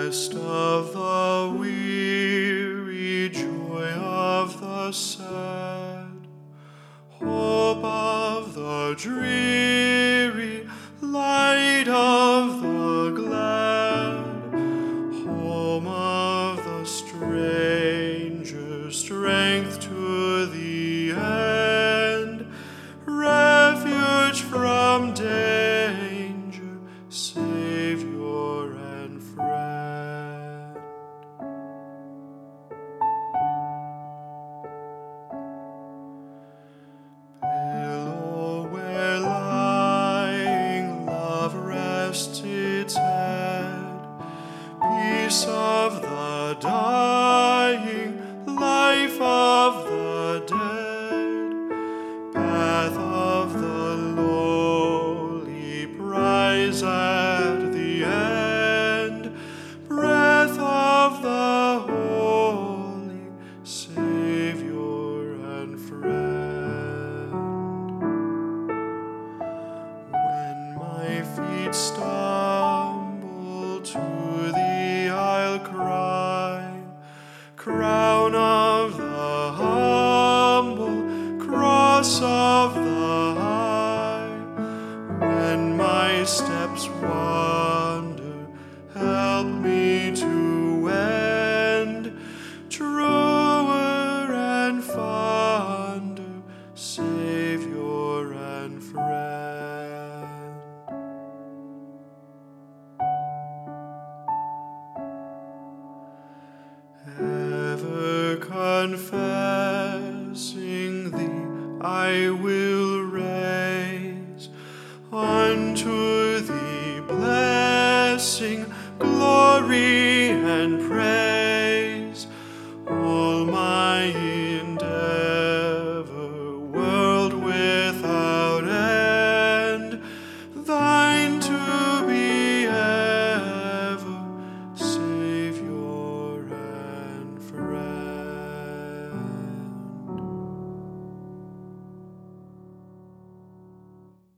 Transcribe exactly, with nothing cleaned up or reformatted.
Rest of the weary, joy of the sad, hope of the dreary, light of the glad, home of the stranger, strength to the end, refuge from danger, Savior and friend. Pillow where lying love rests its head, peace of the dying, life of the dead, path of the lowly, prize at the end, breath of the holy, Savior and friend. When my feet stumble, to thee I'll cry, crown of the humble, cross of the high. When my steps wander, help me to wend truer and fonder, Savior and friend. Ever confessing thee, I will